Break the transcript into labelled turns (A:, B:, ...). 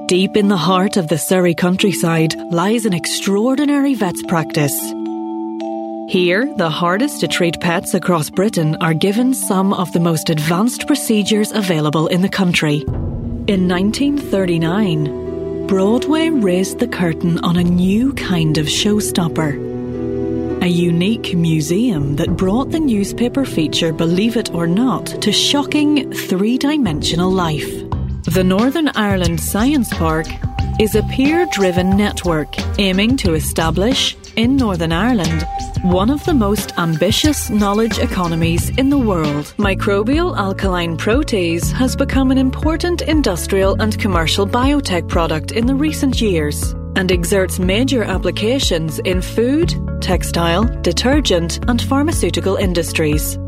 A: Deep in the heart of the Surrey countryside lies an extraordinary vet's practice. Here, the hardest to treat pets across Britain are given some of the most advanced procedures available in the country. In 1939, Broadway raised the curtain on a new kind of showstopper. A unique museum that brought the newspaper feature Believe It or Not to shocking three-dimensional life. The Northern Ireland Science Park is a peer-driven network aiming to establish, in Northern Ireland, one of the most ambitious knowledge economies in the world. Microbial alkaline protease has become an important industrial and commercial biotech product in the recent years and exerts major applications in food, textile, detergent and pharmaceutical industries.